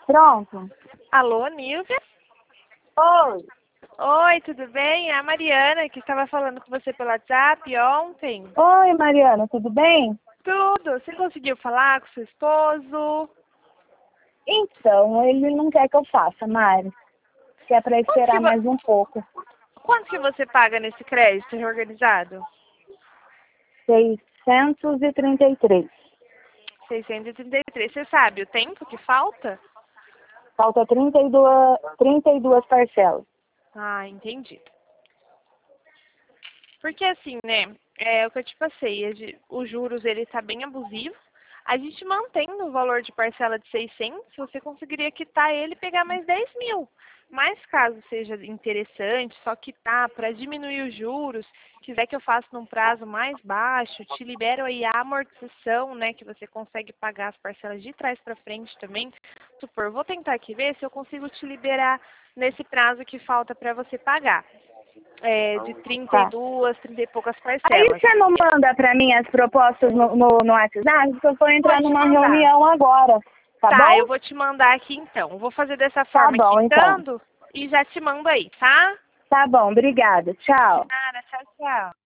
Pronto. Alô, Nilvia? Oi. Oi, tudo bem? É a Mariana que estava falando com você pelo WhatsApp ontem. Oi, Mariana, tudo bem? Tudo. Você conseguiu falar com seu esposo? Então, ele não quer que eu faça, Mari. Quer para Quanto que, esperar mais um pouco. quanto que você paga nesse crédito reorganizado? 633. 633. Você sabe o tempo que falta? Falta 32 parcelas. Ah, entendi. Porque assim, né, é o que eu te passei, os juros ele tá bem abusivo. A gente mantém no valor de parcela de 600, você conseguiria quitar ele e pegar mais 10 mil. Mas caso seja interessante, só quitar para diminuir os juros, quiser que eu faça num prazo mais baixo, te libero aí a amortização, né, que você consegue pagar as parcelas de trás para frente também. Supor, vou tentar aqui ver se eu consigo te liberar nesse prazo que falta para você pagar. De Tá. 32, 30 e poucas Aí parcelas. você não manda para mim as propostas no WhatsApp, porque eu vou Vou entrar te numa mandar. reunião agora. Tá Tá, bom? eu vou te mandar aqui então. Vou fazer dessa Tá forma, bom, então. quitando, e já te mando aí, tá? Tá bom, obrigada. De Tchau. nada, tchau, tchau.